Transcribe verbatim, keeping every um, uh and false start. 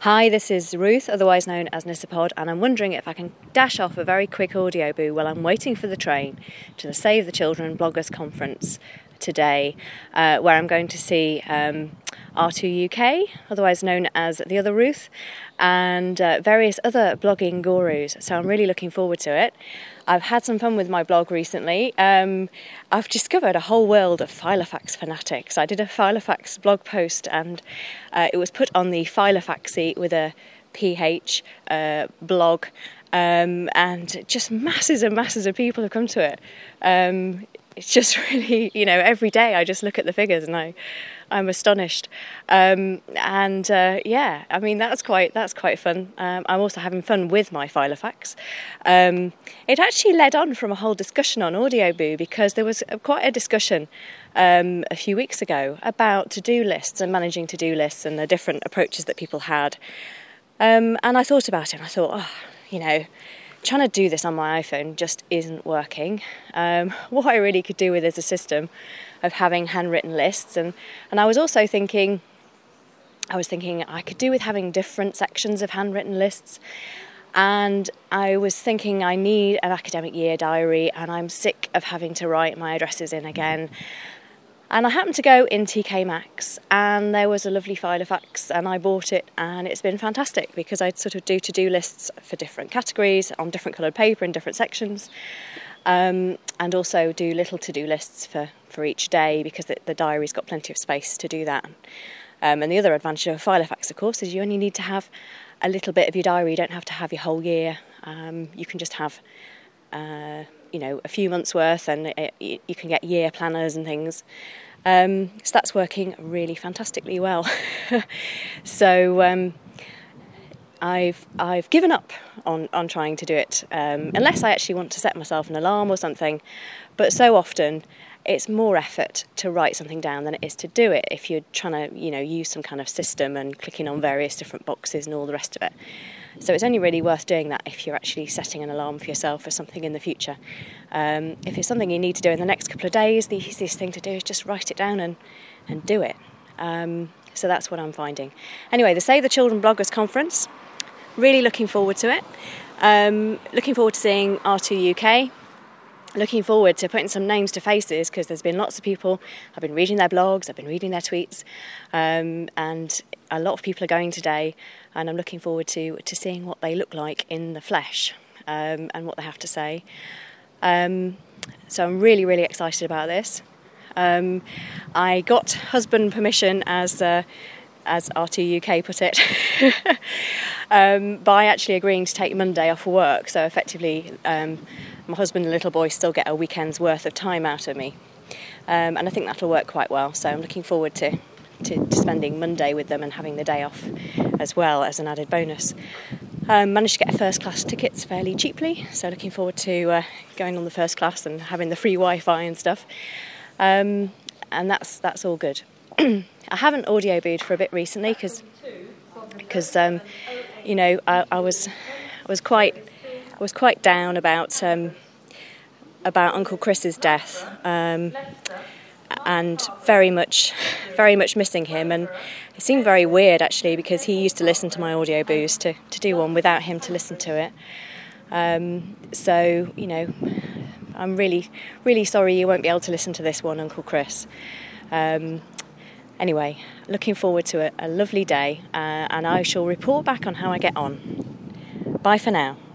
Hi, this is Ruth, otherwise known as Nissapod, and I'm wondering if I can dash off a very quick audio boo while I'm waiting for the train to the Save the Children Bloggers Conference today, uh, where I'm going to see um, R two U K, otherwise known as The Other Ruth, and uh, various other blogging gurus, so I'm really looking forward to it. I've had some fun with my blog recently. Um, I've discovered a whole world of Filofax fanatics. I did a Filofax blog post and uh, it was put on the Filofaxy with a P H uh, blog, um, and just masses and masses of people have come to it. Um, it's just really, you know, every day I just look at the figures and I, I'm astonished. Um, and uh, yeah, I mean that's quite that's quite fun. Um, I'm also having fun with my Filofax. Um, it actually led on from a whole discussion on Audioboo, because there was quite a discussion um, a few weeks ago about to-do lists and managing to-do lists and the different approaches that people had. Um, and I thought about it and I thought, oh, you know, trying to do this on my iPhone just isn't working. Um, what I really could do with is a system of having handwritten lists, and, and I was also thinking, I was thinking I could do with having different sections of handwritten lists, and I was thinking I need an academic year diary, and I'm sick of having to write my addresses in again. And I happened to go in T K Maxx and there was a lovely Filofax and I bought it, and it's been fantastic because I'd sort of do to-do lists for different categories on different coloured paper in different sections, um, and also do little to-do lists for, for each day, because the, the diary's got plenty of space to do that. Um, and the other advantage of Filofax, of course, is you only need to have a little bit of your diary. You don't have to have your whole year. Um, you can just have uh, you know, a few months worth, and it, you can get year planners and things. Um, so that's working really fantastically well. so um, I've I've given up on, on trying to do it, um, unless I actually want to set myself an alarm or something. But so often it's more effort to write something down than it is to do it if you're trying to, you know, use some kind of system and clicking on various different boxes and all the rest of it. So it's only really worth doing that if you're actually setting an alarm for yourself for something in the future. Um, if it's something you need to do in the next couple of days, the easiest thing to do is just write it down and, and do it. Um, so that's what I'm finding. Anyway, the Save the Children Bloggers Conference, really looking forward to it. Um, looking forward to seeing R two U K. Looking forward to putting some names to faces, because there's been lots of people. I've been reading their blogs, I've been reading their tweets, um, and a lot of people are going today, and I'm looking forward to, to seeing what they look like in the flesh, um, and what they have to say. Um, so I'm really, really excited about this. Um, I got husband permission, as uh, as R two U K put it, um, by actually agreeing to take Monday off for work. So effectively, um, my husband and little boy still get a weekend's worth of time out of me. Um, and I think that'll work quite well. So I'm looking forward to, to, to spending Monday with them and having the day off as well as an added bonus. Um, managed to get first class tickets fairly cheaply. So looking forward to uh, going on the first class and having the free Wi-Fi and stuff. Um, and that's that's all good. I haven't audiobooed for a bit recently because because um, you know I, I was I was quite I was quite down about um, about Uncle Chris's death, um, and very much very much missing him, and it seemed very weird actually, because he used to listen to my audioboos, to to do one without him to listen to it. Um, so you know, I'm really really sorry you won't be able to listen to this one, Uncle Chris. Um, Anyway, looking forward to a, a lovely day, uh, and I shall report back on how I get on. Bye for now.